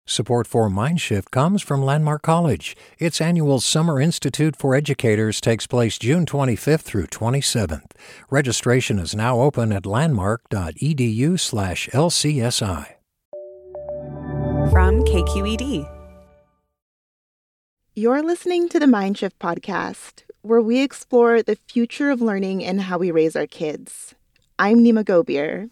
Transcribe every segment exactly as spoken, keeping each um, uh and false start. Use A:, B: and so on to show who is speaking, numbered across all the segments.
A: Support for Mindshift comes from Landmark College. Its annual Summer Institute for Educators takes place June twenty-fifth through twenty-seventh. Registration is now open at landmark.edu slash LCSI.
B: From K Q E D.
C: You're listening to the Mindshift podcast, where we explore the future of learning and how we raise our kids. I'm Nima Gobier.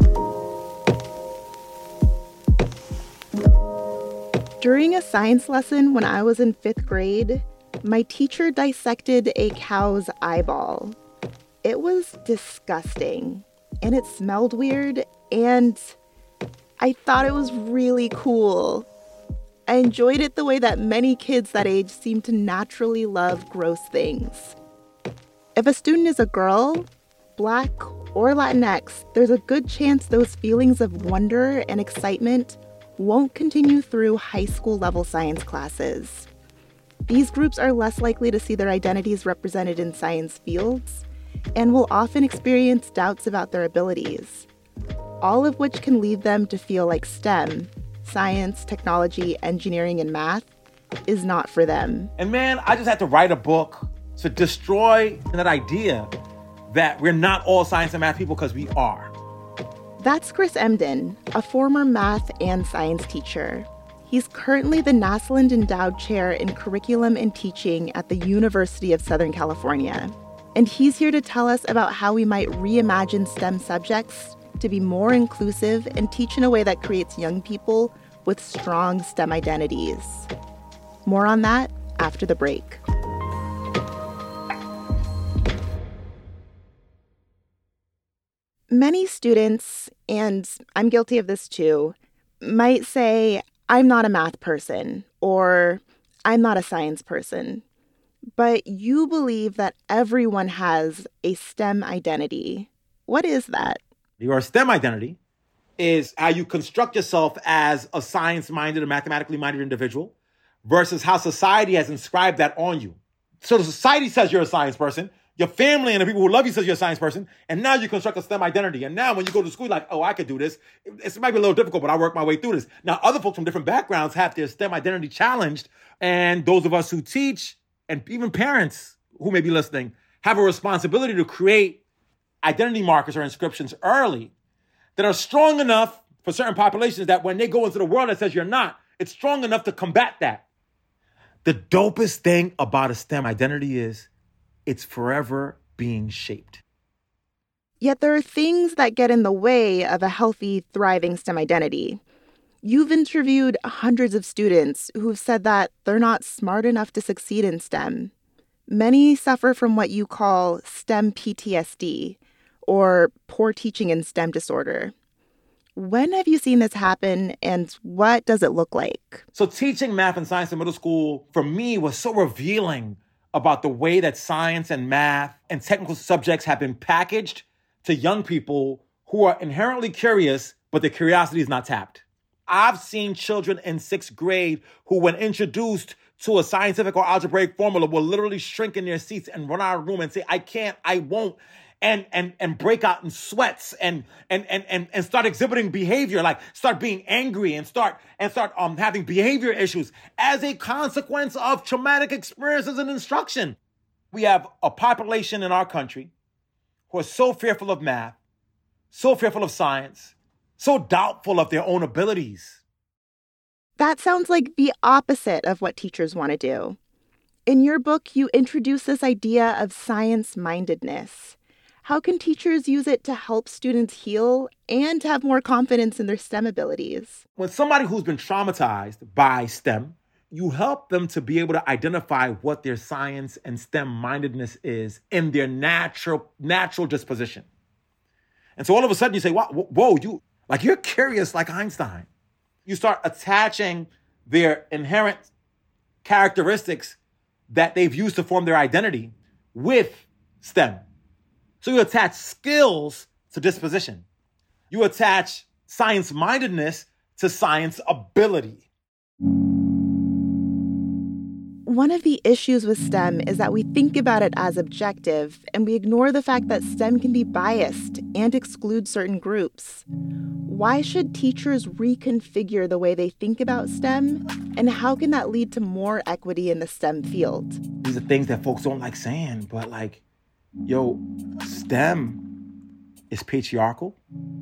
C: During a science lesson when I was in fifth grade, my teacher dissected a cow's eyeball. It was disgusting, and it smelled weird, and I thought it was really cool. I enjoyed it the way that many kids that age seem to naturally love gross things. If a student is a girl, Black, or Latinx, there's a good chance those feelings of wonder and excitement won't continue through high school level science classes. These groups are less likely to see their identities represented in science fields and will often experience doubts about their abilities, all of which can lead them to feel like STEM, science, technology, engineering, and math, is not for them.
D: And man, I just had to write a book to destroy that idea that we're not all science and math people, because we are.
C: That's Chris Emdin, a former math and science teacher. He's currently the Nassland Endowed Chair in Curriculum and Teaching at the University of Southern California. And he's here to tell us about how we might reimagine STEM subjects to be more inclusive and teach in a way that creates young people with strong STEM identities. More on that after the break. Many students, and I'm guilty of this too, might say, I'm not a math person, or I'm not a science person. But you believe that everyone has a STEM identity. What is that?
D: Your STEM identity is how you construct yourself as a science-minded or mathematically minded individual versus how society has inscribed that on you. So the society says you're a science person. Your family and the people who love you says you're a science person, and now you construct a STEM identity. And now when you go to school, you're like, oh, I could do this. It might be a little difficult, but I work my way through this. Now, other folks from different backgrounds have their STEM identity challenged, and those of us who teach, and even parents who may be listening, have a responsibility to create identity markers or inscriptions early that are strong enough for certain populations that when they go into the world that says you're not, it's strong enough to combat that. The dopest thing about a STEM identity is it's forever being shaped.
C: Yet there are things that get in the way of a healthy, thriving STEM identity. You've interviewed hundreds of students who've said that they're not smart enough to succeed in STEM. Many suffer from what you call STEM P T S D, or poor teaching in STEM disorder. When have you seen this happen, and what does it look like?
D: So teaching math and science in middle school, for me, was so revealing about the way that science and math and technical subjects have been packaged to young people who are inherently curious, but their curiosity is not tapped. I've seen children in sixth grade who, when introduced to a scientific or algebraic formula, will literally shrink in their seats and run out of the room and say, I can't, I won't, and and and break out in sweats and and and and, and start exhibiting behavior, like start being angry and start and start um having behavior issues as a consequence of traumatic experiences in instruction. We have a population in our country who are so fearful of math, so fearful of science, so doubtful of their own abilities.
C: That sounds like the opposite of what teachers want to do. In your book, you introduce this idea of science-mindedness. How can teachers use it to help students heal and have more confidence in their STEM abilities?
D: When somebody who's been traumatized by STEM, you help them to be able to identify what their science and STEM mindedness is in their natural natural disposition. And so all of a sudden you say, whoa, whoa, you like you're curious like Einstein. You start attaching their inherent characteristics that they've used to form their identity with STEM. So you attach skills to disposition. You attach science-mindedness to science ability.
C: One of the issues with STEM is that we think about it as objective, and we ignore the fact that STEM can be biased and exclude certain groups. Why should teachers reconfigure the way they think about STEM, and how can that lead to more equity in the STEM field?
D: These are things that folks don't like saying, but like, yo, STEM is patriarchal.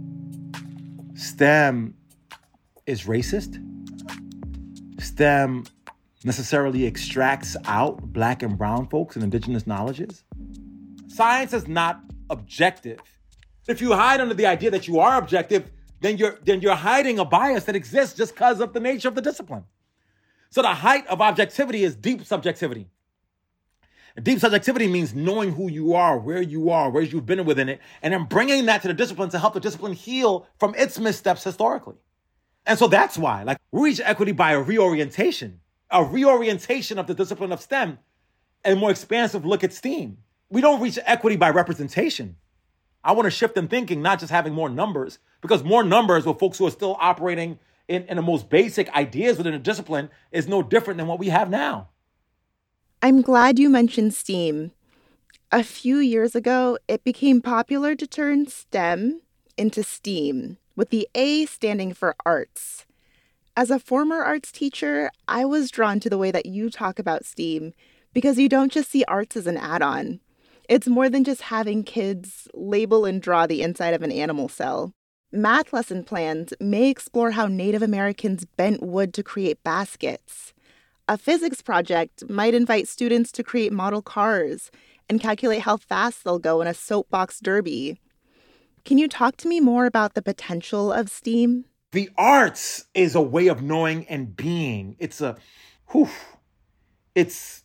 D: STEM is racist. STEM necessarily extracts out Black and brown folks and indigenous knowledges. Science is not objective. If you hide under the idea that you are objective, then you're then you're hiding a bias that exists just because of the nature of the discipline. So the height of objectivity is deep subjectivity. And deep subjectivity means knowing who you are, where you are, where you've been within it, and then bringing that to the discipline to help the discipline heal from its missteps historically. And so that's why, like, we reach equity by a reorientation. A reorientation of the discipline of STEM and a more expansive look at STEAM. We don't reach equity by representation. I want to shift in thinking, not just having more numbers, because more numbers with folks who are still operating in, in the most basic ideas within a discipline is no different than what we have now.
C: I'm glad you mentioned STEAM. A few years ago, it became popular to turn STEM into STEAM, with the A standing for arts. As a former arts teacher, I was drawn to the way that you talk about STEAM because you don't just see arts as an add-on. It's more than just having kids label and draw the inside of an animal cell. Math lesson plans may explore how Native Americans bent wood to create baskets. A physics project might invite students to create model cars and calculate how fast they'll go in a soapbox derby. Can you talk to me more about the potential of STEAM?
D: The arts is a way of knowing and being. It's a, whew, it's,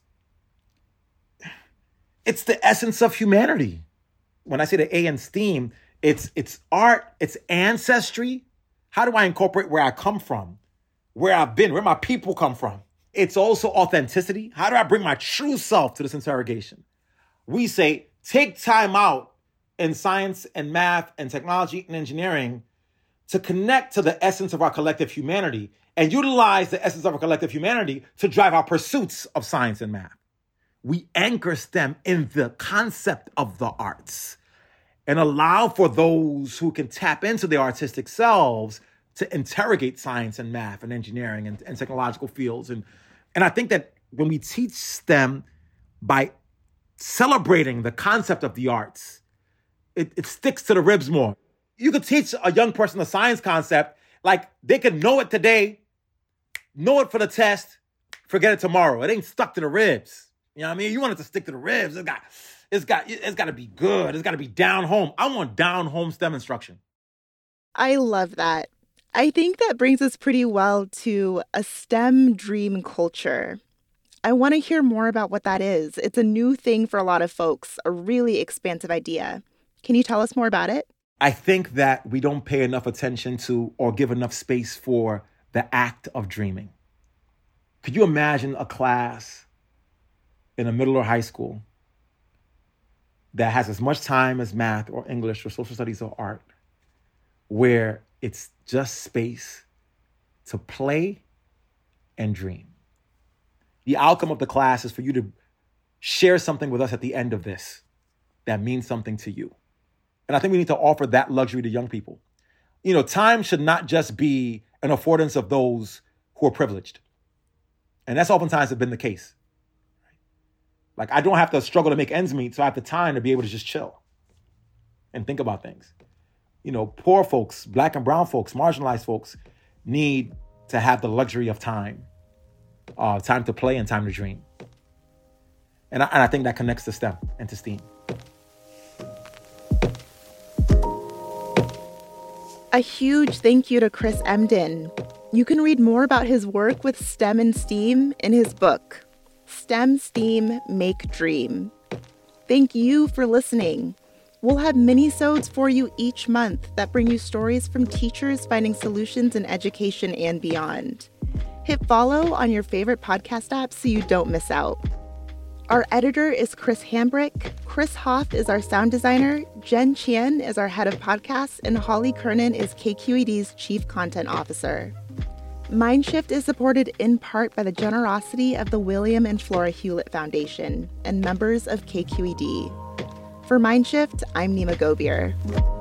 D: it's the essence of humanity. When I say the A in STEAM, it's it's art, it's ancestry. How do I incorporate where I come from, where I've been, where my people come from? It's also authenticity. How do I bring my true self to this interrogation? We say, take time out in science and math and technology and engineering to connect to the essence of our collective humanity and utilize the essence of our collective humanity to drive our pursuits of science and math. We anchor STEM in the concept of the arts and allow for those who can tap into their artistic selves to interrogate science and math and engineering and, and technological fields. And, and I think that when we teach STEM by celebrating the concept of the arts, it, it sticks to the ribs more. You could teach a young person a science concept, like they could know it today, know it for the test, forget it tomorrow. It ain't stuck to the ribs. You know what I mean? You want it to stick to the ribs. It's got, it's got, it's got to be good. It's got to be down home. I want down home STEM instruction.
C: I love that. I think that brings us pretty well to a STEM dream culture. I want to hear more about what that is. It's a new thing for a lot of folks, a really expansive idea. Can you tell us more about it?
D: I think that we don't pay enough attention to or give enough space for the act of dreaming. Could you imagine a class in a middle or high school that has as much time as math or English or social studies or art, where it's just space to play and dream? The outcome of the class is for you to share something with us at the end of this that means something to you. And I think we need to offer that luxury to young people. You know, time should not just be an affordance of those who are privileged. And that's oftentimes been the case. Like, I don't have to struggle to make ends meet, so I have the time to be able to just chill and think about things. You know, poor folks, Black and brown folks, marginalized folks need to have the luxury of time, uh, time to play and time to dream. And I, and I think that connects to STEM and to STEAM.
C: A huge thank you to Chris Emdin. You can read more about his work with STEM and STEAM in his book, STEM, STEAM, Make Dream. Thank you for listening. We'll have mini-sodes for you each month that bring you stories from teachers finding solutions in education and beyond. Hit follow on your favorite podcast app so you don't miss out. Our editor is Chris Hambrick, Chris Hoff is our sound designer, Jen Chien is our head of podcasts, and Holly Kernan is K Q E D's chief content officer. Mindshift is supported in part by the generosity of the William and Flora Hewlett Foundation and members of K Q E D. For Mindshift, I'm Nima Gobier.